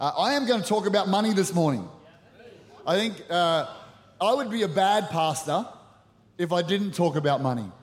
I am going to talk about money this morning. I think I would be a bad pastor if I didn't talk about money.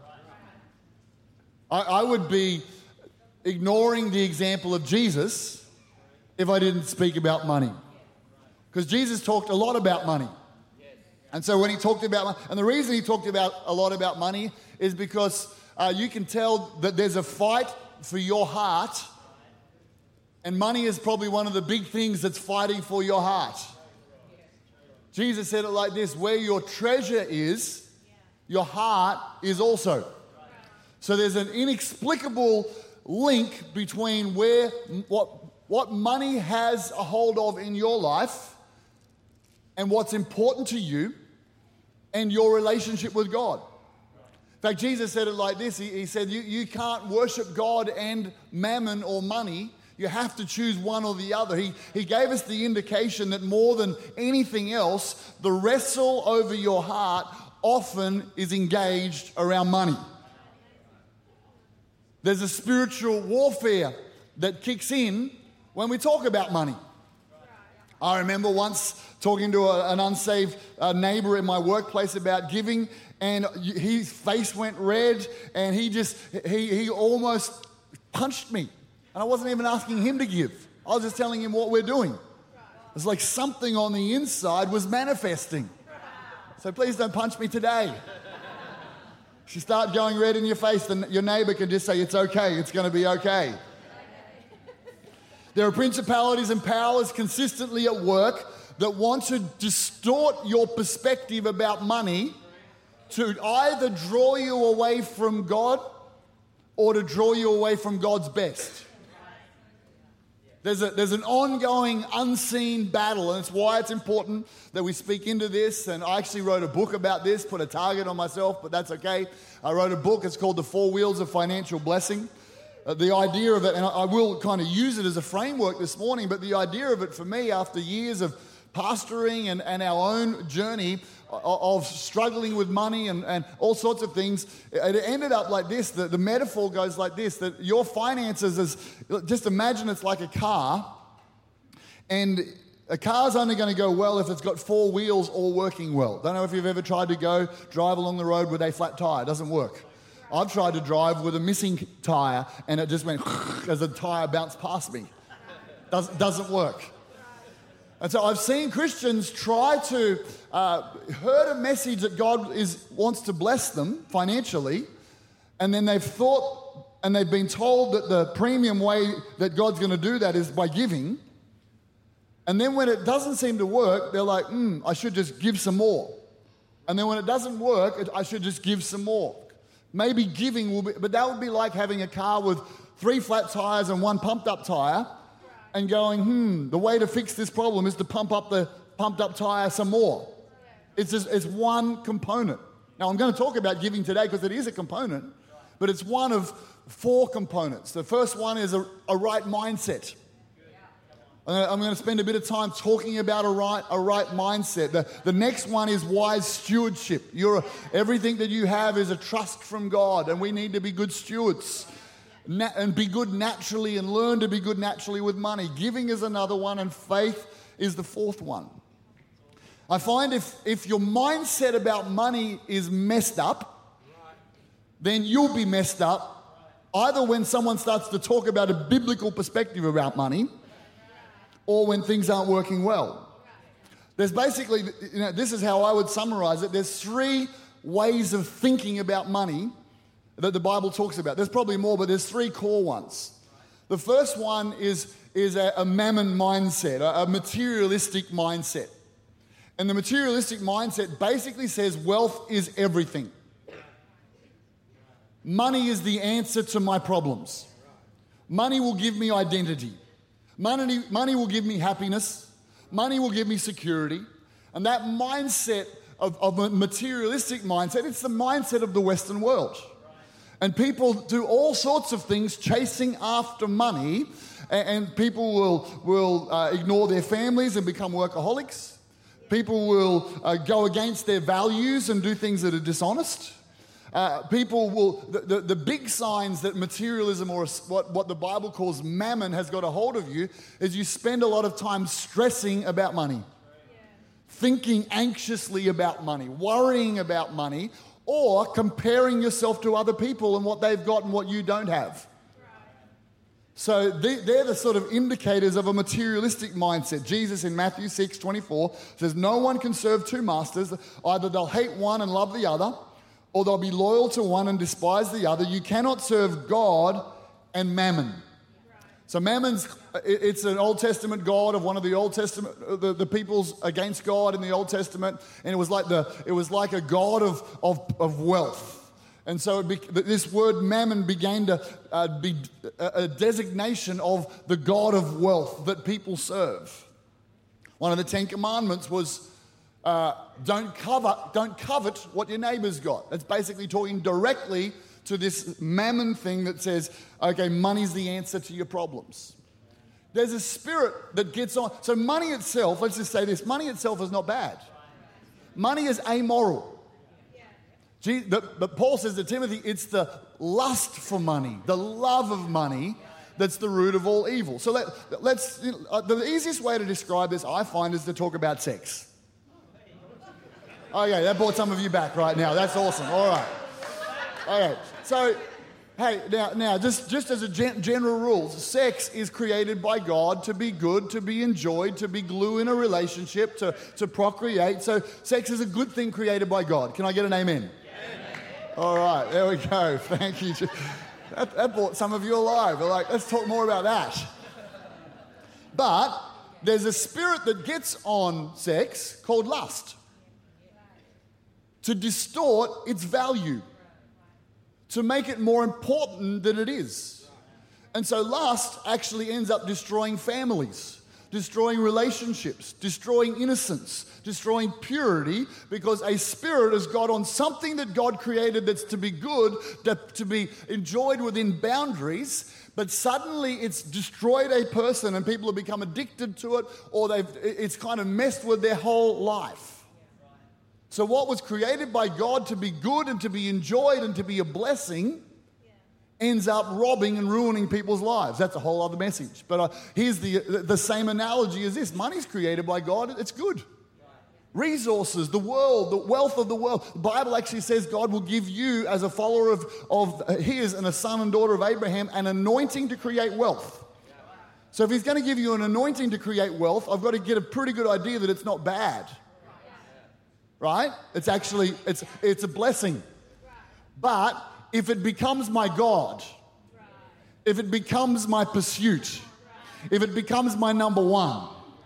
I would be ignoring the example of Jesus if I didn't speak about money. Because Jesus talked a lot about money. And so when he talked about money, and the reason he talked about a lot about money is because you can tell that there's a fight for your heart, and money is probably one of the big things that's fighting for your heart. Jesus said it like this: where your treasure is, your heart is also. So there's an inexplicable link between what money has a hold of in your life and what's important to you and your relationship with God. In fact, Jesus said it like this. He said, you can't worship God and mammon or money. You have to choose one or the other. He gave us the indication that more than anything else, the wrestle over your heart often is engaged around money. There's a spiritual warfare that kicks in when we talk about money. I remember once talking to an unsaved neighbor in my workplace about giving, and his face went red, and he almost punched me. And I wasn't even asking him to give. I was just telling him what we're doing. It's like something on the inside was manifesting. So please don't punch me today. If you start going red in your face, then your neighbor can just say, it's okay, it's going to be okay. There are principalities and powers consistently at work that want to distort your perspective about money to either draw you away from God or to draw you away from God's best. There's an ongoing unseen battle, and it's why it's important that we speak into this. And I actually wrote a book about this, put a target on myself, but that's okay. I wrote a book, it's called The 4 Wheels of Financial Blessing. The idea of it, and I will kind of use it as a framework this morning, but the idea of it for me, after years of pastoring and our own journey of struggling with money and all sorts of things, it ended up like this. The metaphor goes like this, that your finances is, just imagine it's like a car, and a car's only going to go well if it's got 4 wheels all working well. Don't know if you've ever tried to drive along the road with a flat tire. It doesn't work. I've tried to drive with a missing tire, and it just went as the tire bounced past me. Doesn't work. And so I've seen Christians try to heard a message that God wants to bless them financially, and then they've thought and they've been told that the premium way that God's going to do that is by giving. And then when it doesn't seem to work, they're like, I should just give some more. And then when it doesn't work, I should just give some more. Maybe giving will be, but that would be like having a car with 3 flat tires and 1 pumped up tire, and going, the way to fix this problem is to pump up the pumped up tire some more. It's one component. Now I'm going to talk about giving today because it is a component, but it's one of 4 components. The first one is a right mindset. I'm going to spend a bit of time talking about a right mindset. The next one is wise stewardship. Everything that you have is a trust from God, and we need to be good stewards and be good naturally and learn to be good naturally with money. Giving is another one, and faith is the 4th one. I find if your mindset about money is messed up, then you'll be messed up either when someone starts to talk about a biblical perspective about money, or when things aren't working well. There's basically, this is how I would summarize it. There's 3 ways of thinking about money that the Bible talks about. There's probably more, but there's 3 core ones. The first one is a mammon mindset, a materialistic mindset. And the materialistic mindset basically says wealth is everything. Money is the answer to my problems. Money will give me identity. Money will give me happiness. Money will give me security. And that mindset of a materialistic mindset, it's the mindset of the Western world. And people do all sorts of things chasing after money, and people will ignore their families and become workaholics. People will go against their values and do things that are dishonest. People will, the big signs that materialism or what the Bible calls mammon has got a hold of you is you spend a lot of time stressing about money, thinking anxiously about money, worrying about money, or comparing yourself to other people and what they've got and what you don't have. So they're the sort of indicators of a materialistic mindset. Jesus in Matthew 6:24 says, no one can serve two masters. Either they'll hate one and love the other, or they'll be loyal to one and despise the other. You cannot serve God and mammon. So mammon's, it's an Old Testament god of one of the Old Testament, the peoples against God in the Old Testament, and it was like a god of wealth. And so this word mammon began to be a designation of the god of wealth that people serve. One of the 10 Commandments was don't covet what your neighbor's got. That's basically talking directly to this mammon thing that says, okay, money's the answer to your problems. There's a spirit that gets on. So money itself, let's just say this, money itself is not bad. Money is amoral. But Paul says to Timothy, it's the lust for money, the love of money, that's the root of all evil. So the easiest way to describe this, I find, is to talk about sex. Okay, that brought some of you back right now. That's awesome. All right. Okay, so, hey, now just as a general rule, sex is created by God to be good, to be enjoyed, to be glue in a relationship, to procreate. So sex is a good thing created by God. Can I get an amen? All right, there we go. Thank you. That brought some of you alive. We're like, let's talk more about that. But there's a spirit that gets on sex called lust to distort its value, to make it more important than it is. And so lust actually ends up destroying families, destroying relationships, destroying innocence, destroying purity, because a spirit has got on something that God created that's to be good, to be enjoyed within boundaries, but suddenly it's destroyed a person and people have become addicted to it, or it's kind of messed with their whole life. So what was created by God to be good and to be enjoyed and to be a blessing ends up robbing and ruining people's lives. That's a whole other message. But here's the same analogy as this. Money's created by God. It's good. Resources, the world, the wealth of the world. The Bible actually says God will give you, as a follower of his and a son and daughter of Abraham, an anointing to create wealth. So if he's going to give you an anointing to create wealth, I've got to get a pretty good idea that it's not bad. Right? It's actually, it's a blessing. But if it becomes my God, if it becomes my pursuit, if it becomes my number one,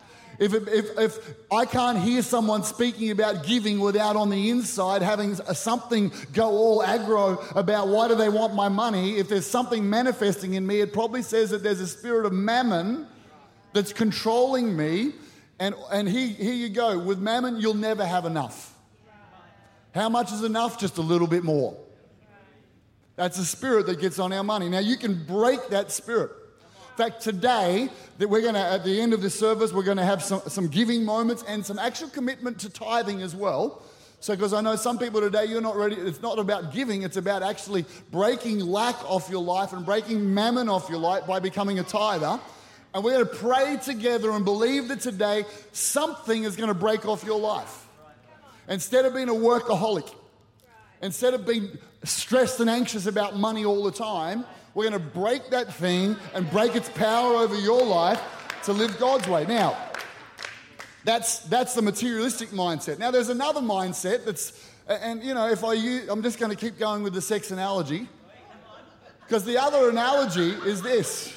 if I can't hear someone speaking about giving without on the inside having something go all aggro about why do they want my money, if there's something manifesting in me, it probably says that there's a spirit of mammon that's controlling me. And here you go. With mammon, you'll never have enough. How much is enough? Just a little bit more. That's a spirit that gets on our money. Now, you can break that spirit. In fact, today, that we're going to, at the end of this service, we're going to have some giving moments and some actual commitment to tithing as well. So, because I know some people today, you're not ready. It's not about giving. It's about actually breaking lack off your life and breaking mammon off your life by becoming a tither. And we're going to pray together and believe that today something is going to break off your life. Instead of being a workaholic, instead of being stressed and anxious about money all the time, we're going to break that thing and break its power over your life to live God's way. Now, that's the materialistic mindset. Now, there's another mindset that's, and you know, I'm just going to keep going with the sex analogy, because the other analogy is this.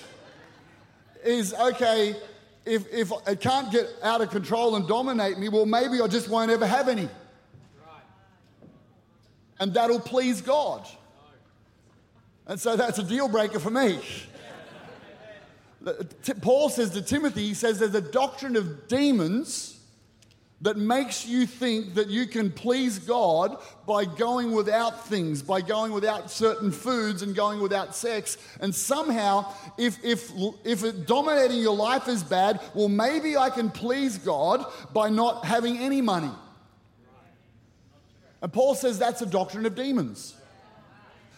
Is, okay, if it can't get out of control and dominate me, well, maybe I just won't ever have any. And that'll please God. And so that's a deal breaker for me. Paul says to Timothy, he says there's a doctrine of demons that makes you think that you can please God by going without things, by going without certain foods and going without sex. And somehow, if it dominating your life is bad, well, maybe I can please God by not having any money. And Paul says that's a doctrine of demons.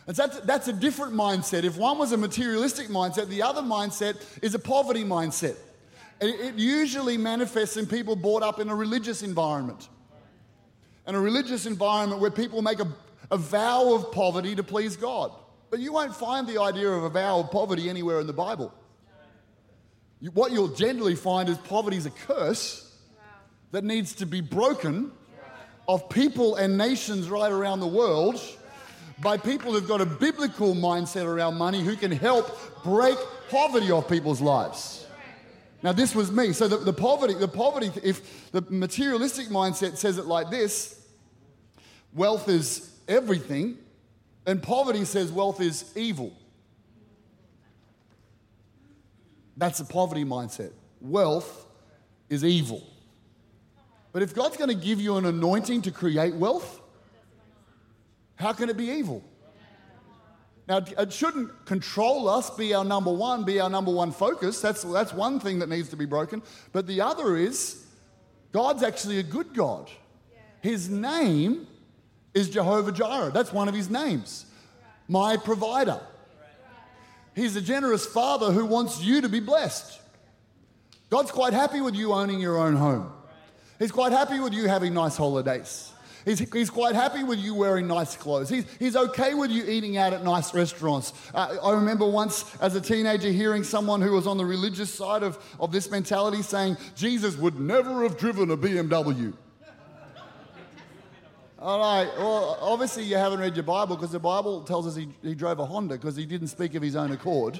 And that's a different mindset. If one was a materialistic mindset, the other mindset is a poverty mindset. It usually manifests in people brought up in a religious environment. And a religious environment where people make a vow of poverty to please God. But you won't find the idea of a vow of poverty anywhere in the Bible. What you'll generally find is poverty is a curse that needs to be broken of people and nations right around the world by people who've got a biblical mindset around money who can help break poverty off people's lives. Now, this was me. So the poverty, if the materialistic mindset says it like this, wealth is everything, and poverty says wealth is evil. That's the poverty mindset. Wealth is evil. But if God's going to give you an anointing to create wealth, how can it be evil? Now, it shouldn't control us, be our number one focus. That's one thing that needs to be broken. But the other is, God's actually a good God. His name is Jehovah Jireh. That's one of his names. My provider. He's a generous father who wants you to be blessed. God's quite happy with you owning your own home. He's quite happy with you having nice holidays. He's quite happy with you wearing nice clothes. He's okay with you eating out at nice restaurants. I remember once as a teenager hearing someone who was on the religious side of this mentality saying, Jesus would never have driven a BMW. All right, well, obviously you haven't read your Bible because the Bible tells us he drove a Honda because he didn't speak of his own accord.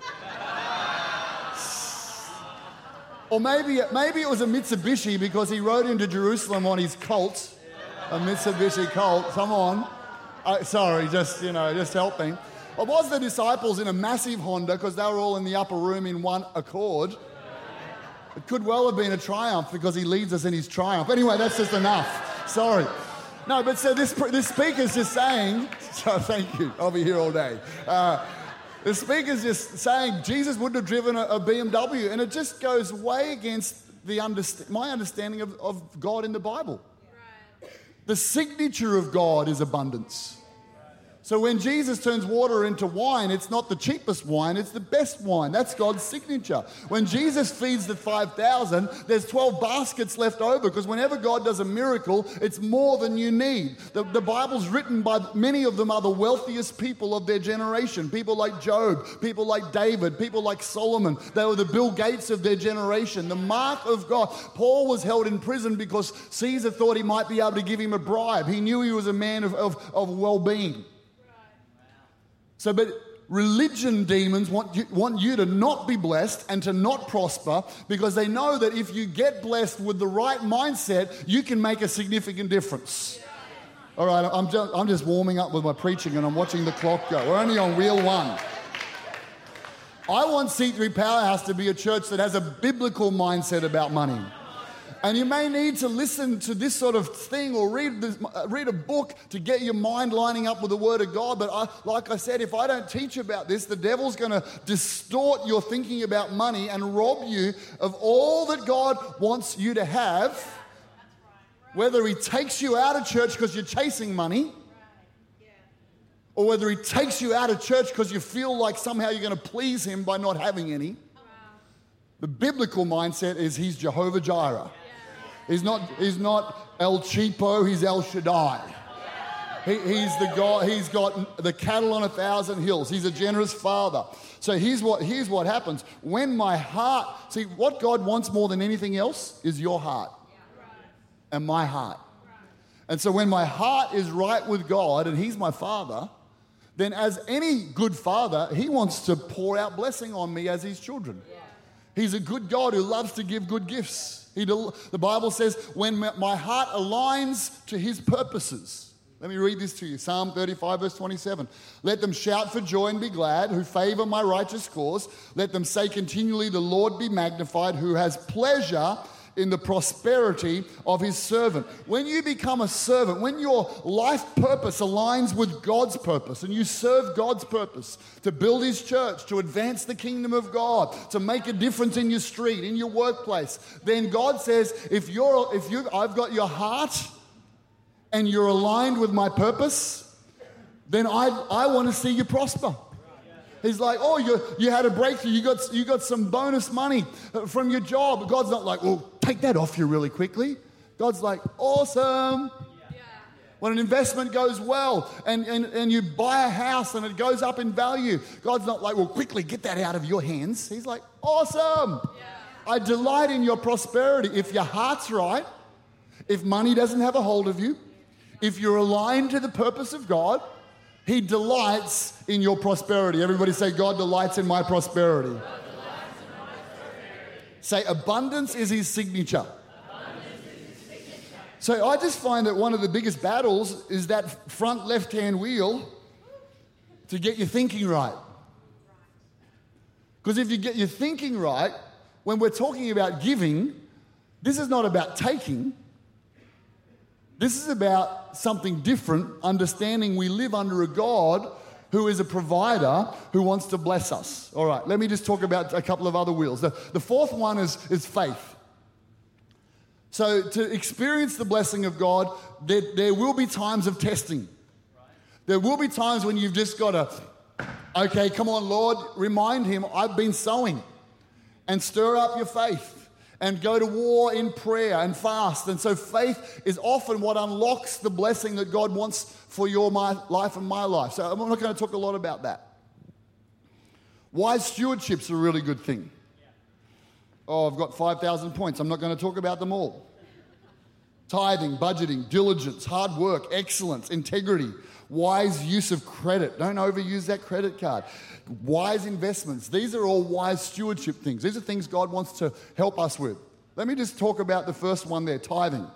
Or maybe it was a Mitsubishi because he rode into Jerusalem on his Colt. A Mitsubishi Colt, come on. Sorry, just help me. It was the disciples in a massive Honda because they were all in the upper room in one accord. It could well have been a Triumph because he leads us in his Triumph. Anyway, that's just enough. Sorry. No, but so this speaker's just saying, so thank you, I'll be here all day. The speaker's just saying Jesus wouldn't have driven a BMW, and it just goes way against my understanding of God in the Bible. The signature of God is abundance. So when Jesus turns water into wine, it's not the cheapest wine, it's the best wine. That's God's signature. When Jesus feeds the 5,000, there's 12 baskets left over because whenever God does a miracle, it's more than you need. The Bible's written by many of them are the wealthiest people of their generation. People like Job, people like David, people like Solomon. They were the Bill Gates of their generation. The mark of God. Paul was held in prison because Caesar thought he might be able to give him a bribe. He knew he was a man of well-being. So, but religion demons want you to not be blessed and to not prosper because they know that if you get blessed with the right mindset, you can make a significant difference. All right, I'm just warming up with my preaching and I'm watching the clock go. We're only on wheel one. I want C3 Powerhouse to be a church that has a biblical mindset about money. And you may need to listen to this sort of thing or read a book to get your mind lining up with the Word of God. But like I said, if I don't teach about this, the devil's going to distort your thinking about money and rob you of all that God wants you to have. Whether he takes you out of church because you're chasing money, or whether he takes you out of church because you feel like somehow you're going to please him by not having any. The biblical mindset is he's Jehovah Jireh. He's not El Cheapo, he's El Shaddai. He's the God, he's got the cattle on 1,000 hills. He's a generous father. So here's what happens. When my heart, see, what God wants more than anything else is your heart and my heart. And so when my heart is right with God and he's my father, then as any good father, he wants to pour out blessing on me as his children. He's a good God who loves to give good gifts. The Bible says, when my heart aligns to his purposes. Let me read this to you. Psalm 35, verse 27. Let them shout for joy and be glad, who favor my righteous cause. Let them say continually, the Lord be magnified, who has pleasure in the prosperity of his servant. When you become a servant, when your life purpose aligns with God's purpose and you serve God's purpose to build his church, to advance the kingdom of God, to make a difference in your street, in your workplace, then God says, I've got your heart and you're aligned with my purpose, then I want to see you prosper. He's like, oh, you had a breakthrough. You got some bonus money from your job. God's not like, well, take that off you really quickly. God's like, awesome. When an investment goes well and you buy a house and it goes up in value, God's not like, well, quickly get that out of your hands. He's like, awesome. I delight in your prosperity. If your heart's right, if money doesn't have a hold of you, if you're aligned to the purpose of God, He delights in your prosperity. Everybody say, God delights in my prosperity. God delights in my prosperity. Say, abundance is His signature. So I just find that one of the biggest battles is that front left-hand wheel to get your thinking right. Because if you get your thinking right, when we're talking about giving, this is not about taking. This is about something different, understanding we live under a God who is a provider who wants to bless us. All right, let me just talk about a couple of other wheels. The fourth one is faith. So to experience the blessing of God, there will be times of testing. There will be times when you've just got to, okay, come on, Lord, remind Him, I've been sowing, and stir up your faith and go to war in prayer and fast. And so faith is often what unlocks the blessing that God wants for my life and my life. So I'm not going to talk a lot about that. Wise stewardship's a really good thing. Oh, I've got 5,000 points. I'm not going to talk about them all. Tithing, budgeting, diligence, hard work, excellence, integrity, wise use of credit. Don't overuse that credit card. Wise investments. These are all wise stewardship things. These are things God wants to help us with. Let me just talk about the first one there, tithing.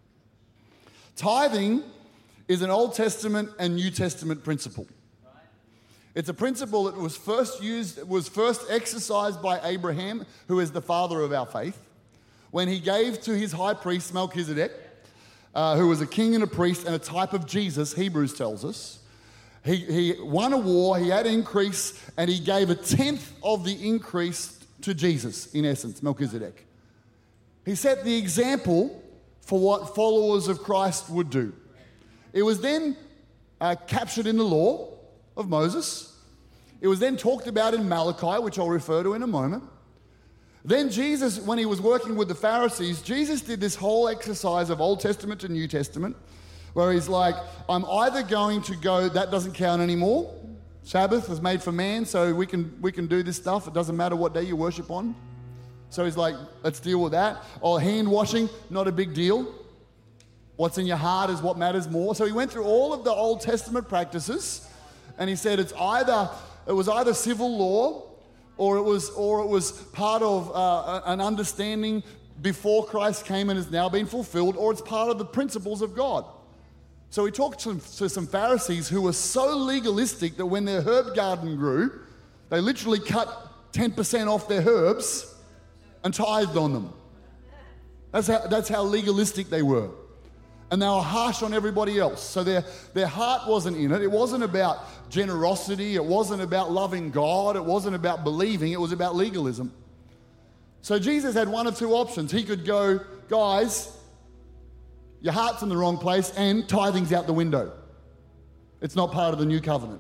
Tithing is an Old Testament and New Testament principle. It's a principle that was first exercised by Abraham, who is the father of our faith, when he gave to his high priest Melchizedek, who was a king and a priest and a type of Jesus, Hebrews tells us. He won a war, he had increase, and he gave a tenth of the increase to Jesus, in essence, Melchizedek. He set the example for what followers of Christ would do. It was then captured in the law of Moses. It was then talked about in Malachi, which I'll refer to in a moment. Then Jesus, when he was working with the Pharisees, Jesus did this whole exercise of Old Testament to New Testament, where he's like, I'm either going to go, that doesn't count anymore. Sabbath was made for man, so we can do this stuff. It doesn't matter what day you worship on. So he's like, let's deal with that. Oh, hand washing, not a big deal. What's in your heart is what matters more. So he went through all of the Old Testament practices, and he said it was either civil law or it was part of an understanding before Christ came and has now been fulfilled, or it's part of the principles of God. So he talked to some Pharisees who were so legalistic that when their herb garden grew, they literally cut 10% off their herbs and tithed on them. That's how legalistic they were. And they were harsh on everybody else. So their heart wasn't in it. It wasn't about generosity. It wasn't about loving God. It wasn't about believing. It was about legalism. So Jesus had one of two options. He could go, guys, your heart's in the wrong place and tithing's out the window. It's not part of the new covenant.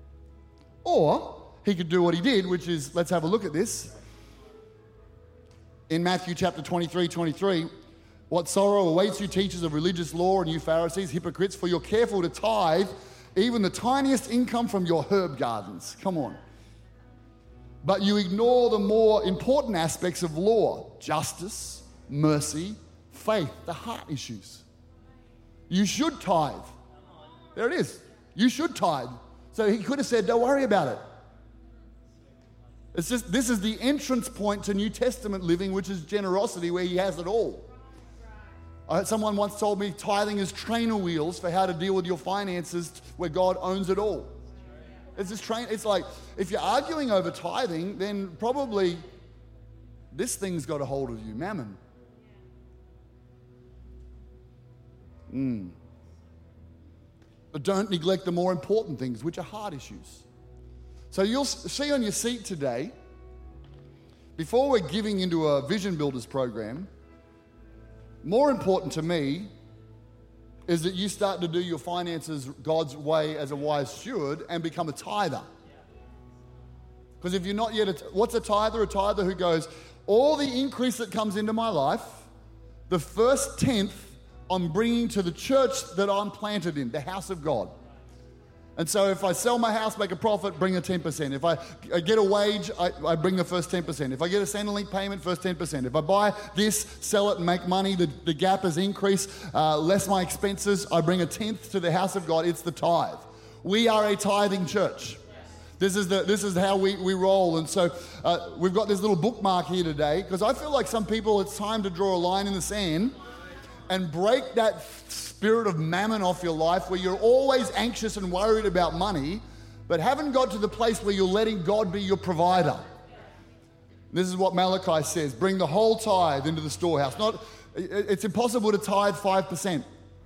Or he could do what he did, which is, let's have a look at this. In Matthew chapter 23, what sorrow awaits you, teachers of religious law, and you Pharisees, hypocrites, for you're careful to tithe even the tiniest income from your herb gardens. Come on. But you ignore the more important aspects of law: justice, mercy, faith, the heart issues. You should tithe. There it is. You should tithe. So he could have said, don't worry about it. It's just, this is the entrance point to New Testament living, which is generosity, where he has it all. Someone once told me tithing is trainer wheels for how to deal with your finances, where God owns it all. It's like, if you're arguing over tithing, then probably this thing's got a hold of you, mammon. But don't neglect the more important things, which are heart issues. So you'll see on your seat today, before we're giving into a Vision Builders program, more important to me is that you start to do your finances God's way as a wise steward and become a tither. Because if you're not yet, what's a tither? A tither who goes, all the increase that comes into my life, the first tenth I'm bringing to the church that I'm planted in, the house of God. And so if I sell my house, make a profit, bring a 10%. If I get a wage, I bring the first 10%. If I get a Centrelink payment, first 10%. If I buy this, sell it and make money, the gap has increased, less my expenses, I bring a tenth to the house of God. It's the tithe. We are a tithing church. This is how we roll. And so we've got this little bookmark here today because I feel like some people, it's time to draw a line in the sand and break that spirit of mammon off your life where you're always anxious and worried about money, but haven't got to the place where you're letting God be your provider. This is what Malachi says, bring the whole tithe into the storehouse. It's impossible to tithe 5%.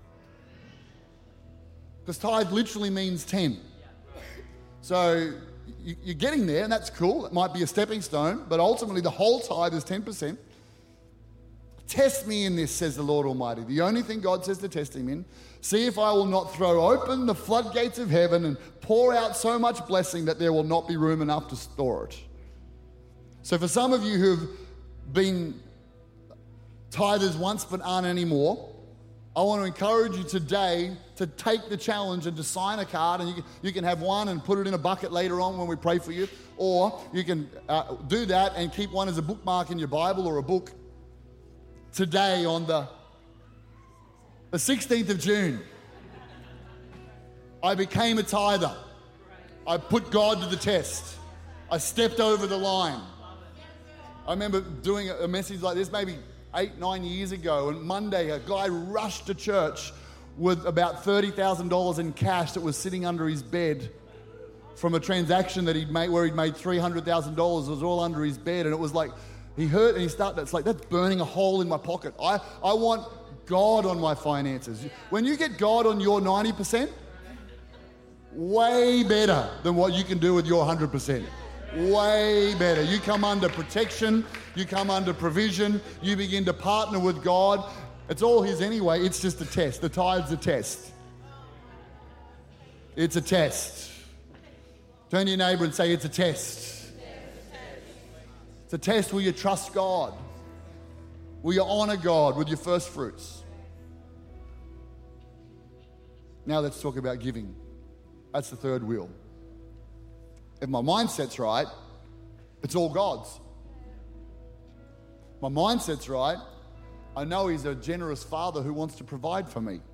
Because tithe literally means 10. So you're getting there, and that's cool. It might be a stepping stone, but ultimately the whole tithe is 10%. Test me in this, says the Lord Almighty. The only thing God says to test him in, see if I will not throw open the floodgates of heaven and pour out so much blessing that there will not be room enough to store it. So for some of you who've been tithers once but aren't anymore, I want to encourage you today to take the challenge and to sign a card, and you can have one and put it in a bucket later on when we pray for you, or you can do that and keep one as a bookmark in your Bible or a book. Today on the 16th of June, I became a tither. I put God to the test. I stepped over the line. I remember doing a message like this maybe 8-9 years ago, and Monday a guy rushed to church with about $30,000 in cash that was sitting under his bed from a transaction that he'd made where he'd made $300,000. It was all under his bed, and it was like he hurt and he started, it's like that's burning a hole in my pocket. I want God on my finances. When you get God on your 90%, way better than what you can do with your 100%. Way better. You come under protection, you come under provision, you begin to partner with God. It's all his anyway, it's just a test. The tithe's a test. It's a test. Turn to your neighbor and say, it's a test. It's a test where you trust God, where you honor God with your first fruits. Now let's talk about giving. That's the third wheel. If my mindset's right, it's all God's. My mindset's right, I know he's a generous father who wants to provide for me.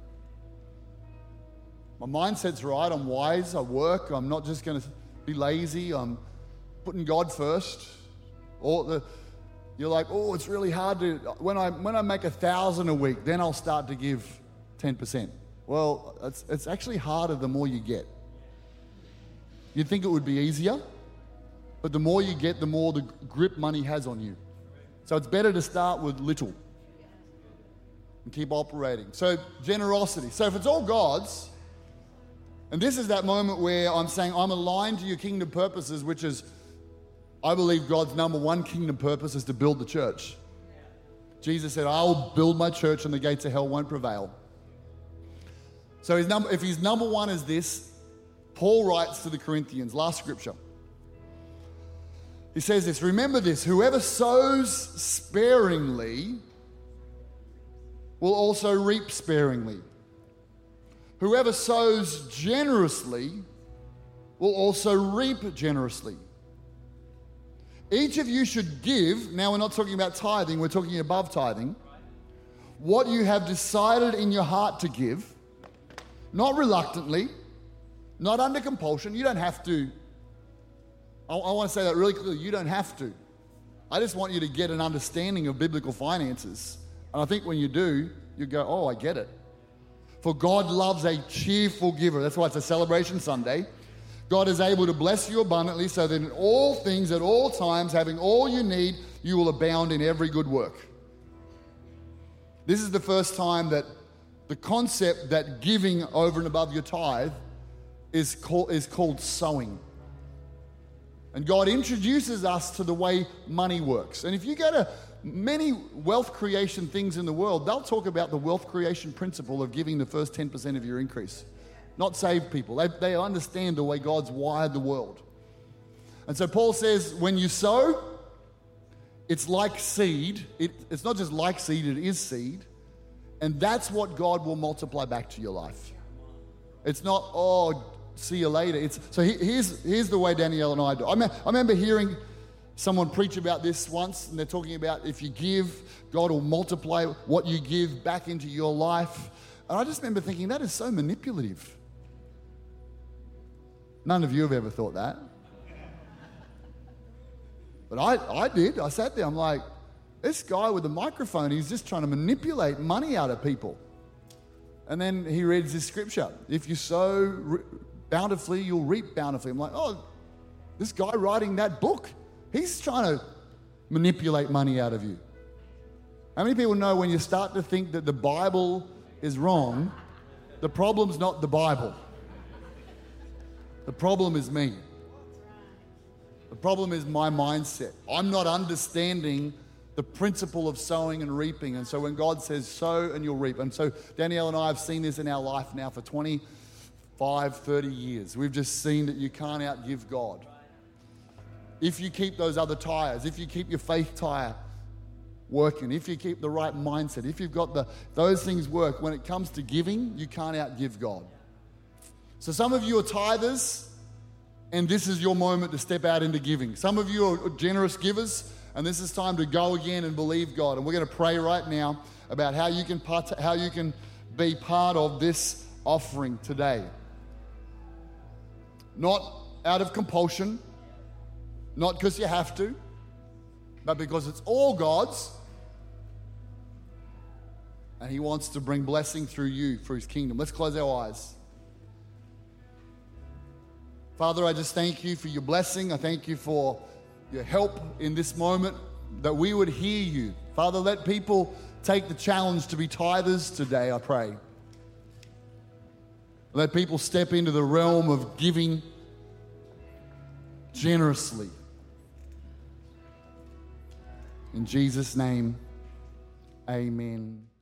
My mindset's right, I'm wise, I work, I'm not just going to be lazy, I'm putting God first. You're like, oh, it's really hard to, when I make 1,000 a week, then I'll start to give 10%. Well, it's actually harder the more you get. You'd think it would be easier, but the more you get, the more the grip money has on you. So it's better to start with little and keep operating. So generosity. So if it's all God's, and this is that moment where I'm saying I'm aligned to your kingdom purposes, which is, I believe God's number one kingdom purpose is to build the church. Jesus said, I'll build my church and the gates of hell won't prevail. So if his number one is this, Paul writes to the Corinthians, last scripture. He says this, remember this, whoever sows sparingly will also reap sparingly. Whoever sows generously will also reap generously. Each of you should give, now we're not talking about tithing, we're talking above tithing, what you have decided in your heart to give, not reluctantly, not under compulsion. You don't have to. I want to say that really clearly. You don't have to. I just want you to get an understanding of biblical finances. And I think when you do, you go, oh, I get it. For God loves a cheerful giver. That's why it's a celebration Sunday. God is able to bless you abundantly so that in all things, at all times, having all you need, you will abound in every good work. This is the first time that the concept that giving over and above your tithe is called sowing. And God introduces us to the way money works. And if you go to many wealth creation things in the world, they'll talk about the wealth creation principle of giving the first 10% of your increase. Not saved people. They understand the way God's wired the world. And so Paul says, when you sow, it's like seed. It's not just like seed, it is seed. And that's what God will multiply back to your life. It's not, oh, see you later. Here's the way Danielle and I do. I remember hearing someone preach about this once, and they're talking about if you give, God will multiply what you give back into your life. And I just remember thinking, that is so manipulative. None of you have ever thought that. But I did. I sat there, I'm like, this guy with the microphone, he's just trying to manipulate money out of people. And then he reads this scripture. If you sow bountifully, you'll reap bountifully. I'm like, oh, this guy writing that book, he's trying to manipulate money out of you. How many people know when you start to think that the Bible is wrong, the problem's not the Bible. The problem is me. The problem is my mindset. I'm not understanding the principle of sowing and reaping. And so when God says sow and you'll reap. And so Danielle and I have seen this in our life now for 25, 30 years. We've just seen that you can't outgive God. If you keep those other tires, if you keep your faith tire working, if you keep the right mindset, if you've got those things work, when it comes to giving, you can't outgive God. So some of you are tithers, and this is your moment to step out into giving. Some of you are generous givers, and this is time to go again and believe God. And we're going to pray right now about how you can be part of this offering today. Not out of compulsion, not because you have to, but because it's all God's, and He wants to bring blessing through you for His kingdom. Let's close our eyes. Father, I just thank you for your blessing. I thank you for your help in this moment, that we would hear you. Father, let people take the challenge to be tithers today, I pray. Let people step into the realm of giving generously. In Jesus' name, amen.